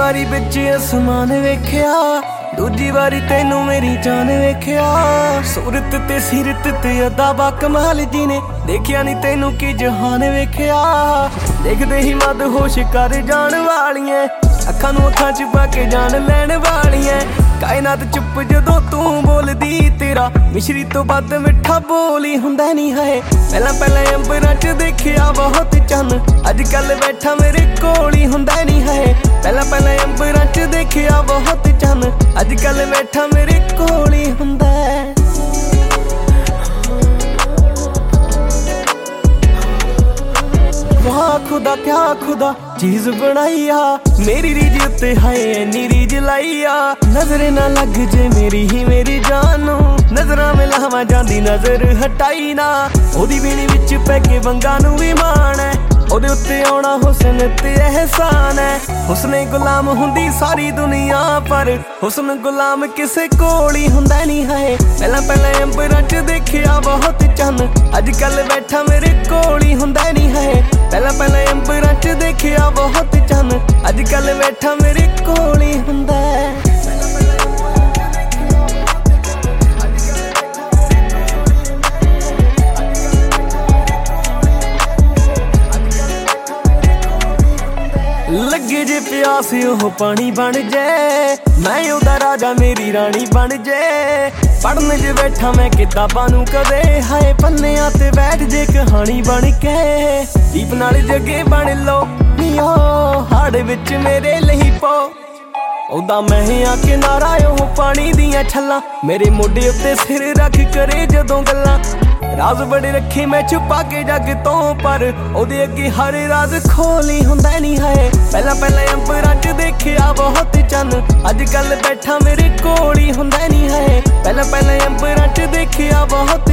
ਵਾਰੀ ਵਿੱਚ ਅਸਮਾਨ ਵੇਖਿਆ, ਦੂਜੀ ਵਾਰੀ ਤੈਨੂੰ ਮੇਰੀ ਜਾਨ ਵੇਖਿਆ। ਸੂਰਤ ਤੇ ਸੀਰਤ ਤੇ ਅਦਾ ਬਾ ਕਮਾਲ ਜੀ ਨੇ, ਦੇਖਿਆ ਨੀ ਤੈਨੂੰ ਕੀ ਜਹਾਨ ਵੇਖਿਆ। ਦੇਖਦੇ ਹੀ ਮਦ ਹੋਸ਼ ਕਰ ਜਾਣ ਵਾਲੀਆਂ, ਅੱਖਾਂ ਨੂੰ ਅੱਖਾਂ ਚ ਪਾ ਕੇ ਜਾਣ ਲੈਣ ਵਾਲੀਆਂ। ਕਾਇਨਾਤ ਚੁੱਪ ਜਦੋਂ ਤੂੰ ਬੋਲਦੀ, ਤੇਰਾ ਮਿਸ਼ਰੀ ਤੋਂ ਵੱਧ ਮਿੱਠਾ ਬੋਲੀ ਹੁੰਦਾ ਨਹੀਂ ਹੈ। ਪਹਿਲਾਂ ਪਹਿਲਾਂ ਅੰਬਰਾਂ ਚ ਦੇਖਿਆ ਬਹੁਤ ਚੰਨ, ਅੱਜ ਕੱਲ ਬੈਠਾ ਮੇਰੇ ਕੋਲ ਹੀ ਹੁੰਦਾ ਨਹੀਂ ਹੈ। ਪਹਿਲਾਂ ਪਹਿਲਾਂ ਅੰਬਰਾਂ ਚ ਦੇਖਿਆ ਬਹੁਤ ਚੰਨ, ਅੱਜ ਕੱਲ ਬੈਠਾ ਮੇਰੇ ਕੋਲ ਹੀ ਹੁੰਦਾ ਹੈ। ਵਾਹ ਖੁਦਾ ਕਿਆ ਖੁਦਾ ਚੀਜ਼ ਬਣਾਈ ਆ, ਮੇਰੀ ਰੀਝ ਉੱਤੇ ਹਾਏ ਐਨੀ ਰੀਝ ਲਾਈ ਆ। ਨਜ਼ਰ ਨਾ ਲੱਗ ਜੇ ਮੇਰੀ ਹੀ ਮੇਰੀ ਜਾਨ ਨੂੰ, ਨਜ਼ਰਾਂ ਮਿਲਾਵਾਂ ਜਾਂਦੀ ਨਜ਼ਰ ਹਟਾਈ ਨਾ। ਉਹਦੀ ਵੀਣੀ ਵਿੱਚ ਪੈ ਕੇ ਵੰਗਾਂ ਨੂੰ ਵੀ ਮਾਣ ਹੈ, ਉਹਦੇ ਉੱਤੇ ਆਉਣਾ ਹੁਸਨ ਤੇ ਅਹਿਸਾਨ ਹੈ। ਹੁਸਨੇ ਗੁਲਾਮ ਹੁੰਦੀ ਸਾਰੀ ਦੁਨੀਆ, ਪਰ ਹੁਸਨ ਗੁਲਾਮ ਕਿਸੇ ਕੋਲ ਹੀ ਹੁੰਦਾ ਨਹੀਂ ਹੈ। ਪਹਿਲਾਂ ਪਹਿਲਾਂ ਅੰਬਰਾਂ ਚ ਦੇਖਿਆ ਬਹੁਤ ਚੰਨ, ਅੱਜ ਕੱਲ ਬੈਠਾ ਮੇਰੇ ਕੋਲ ਹੀ ਹੁੰਦਾ ਨਹੀਂ ਹੈ। ਪਹਿਲਾਂ ਪਹਿਲਾਂ ਅੰਬਰਾਂ ਚ ਦੇਖਿਆ ਬਹੁਤ ਚੰਨ, ਅੱਜ ਕੱਲ ਬੈਠਾ ਮੇਰੇ ਕੋਲ ਹੀ ਹੁੰਦਾ ਹੈ। ਲੱਗੇ ਜੇ ਪਿਆਸ ਉਹ ਪਾਣੀ ਬਣ ਜੇ, ਮੈਂ ਉਹਦਾ ਰਾਜਾ ਮੇਰੀ ਰਾਣੀ ਬਣ ਜੇ। ਪੜ੍ਹਨ ਜੇ ਬੈਠਾ ਮੈਂ ਕਿਤਾਬਾਂ ਨੂੰ ਕਦੇ, ਹਾਏ ਪੰਨਿਆਂ ਤੇ ਬੈਠ ਜੇ ਕਹਾਣੀ ਬਣ ਕੇ। ਦੀਪ ਨਾਲ ਜਗੇ ਬਣ ਲੋ ਨੀਓ, ਹਾੜ ਵਿੱਚ ਮੇਰੇ ਲਈ ਪੋ। ਉਹਦਾ ਮੈਂ ਆ ਕਿਨਾਰਾ ਉਹ ਪਾਣੀ ਦੀਆਂ ਛੱਲਾਂ, ਮੇਰੇ ਮੋਢੇ ਉੱਤੇ ਸਿਰ ਰੱਖ ਕਰੇ ਜਦੋਂ ਗੱਲਾਂ। ਰਾਜ਼ ਬੜੇ ਰੱਖੇ ਮੈਂ ਛੁਪਾ ਕੇ ਜੱਗ ਤੋਂ, ਪਰ ਉਹਦੇ ਅੱਗੇ ਹਰ ਰਾਜ਼ ਖੋਲੀ ਹੁੰਦਾ ਨਹੀਂ ਹੈ। ਪਹਿਲਾਂ ਪਹਿਲਾਂ ਅੰਬਰਾਂ ਚ ਦੇਖਿਆ ਬਹੁਤ ਚੰਨ, ਅੱਜ ਕੱਲ ਬੈਠਾ ਮੇਰੇ ਕੋਲ ਹੀ ਹੁੰਦਾ ਨਹੀਂ ਹੈ। ਪਹਿਲਾਂ ਪਹਿਲਾਂ ਅੰਬਰਾਂ ਚ ਦੇਖਿਆ ਬਹੁਤ